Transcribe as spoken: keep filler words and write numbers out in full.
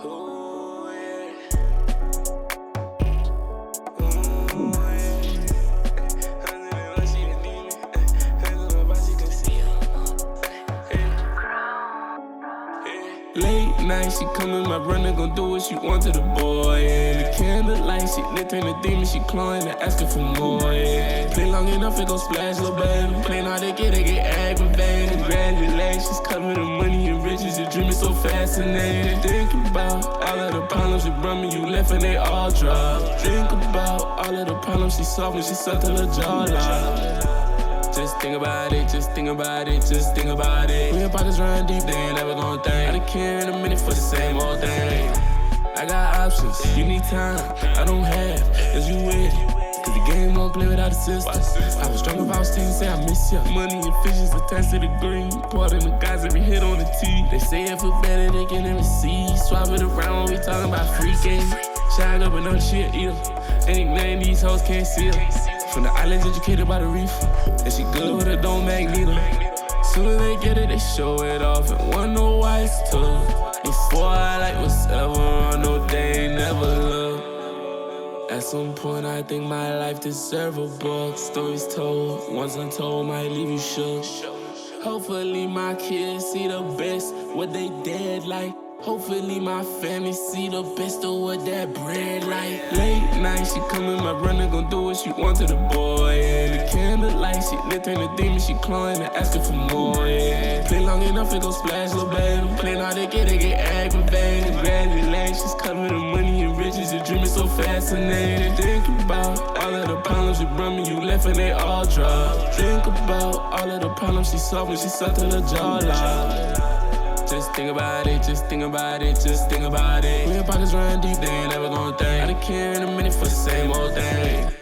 Ooh, yeah. Ooh, yeah. I knew that she would need me. I knew my body could see her. Late night, she coming, my brother gon' do what she want to the boy. Yeah. The candlelight, she lit in the demon, she clawing and asking for more. Yeah. Play long enough, it gon' splash, little baby. Play how they get, they get aggravated. Congratulations, coming to money and riches, your dream is so fascinating. Think about all of the problems you brought me, you left and they all dropped. Think about all of the problems she solved when she sucked till her jaw locked. Just think about it, just think about it, just think about it. We about to run deep, they ain't never gon' think. I done care in a minute for the same old thing. I got options, you need time, I don't have, is you with it? Cause the game won't play without a system. I was drunk if I was ten, say I miss ya. Money and fishes attached to the green. Part of the guys every hit on the T. They say it feel better, they can never see. Swap it around when we talking about free game. Shine up and no shit either. Any name these hoes can't see her. From the islands educated by the reef. And she good with her, don't make neither. Soon as they get it, they show it off. And wonder why it's tough. Before I like what's ever on, no day ain't never loved. At some point, I think my life deserve a book. Stories told, once untold, might leave you shook. Hopefully my kids see the best, what they dead like. Hopefully my family see the best of what that bread like. Late night, she coming, my brother gon' do what she want to the boy. Yeah. The candlelight, she lit in the demon, she clawing and asking for more. Yeah. Play long enough, it gon' splash, little baby. Play how they get, they get aggravated. Congratulations, coming to money and riches, your dream is so fascinating. Think about all of the problems you brought me, you left and they all dropped. Think about all of the problems she solved when she sucked till her jaw locked. Just think about it, just think about it, just think about it. When your pockets run deep, they ain't never gon' think. I done care in a minute for the same old thing.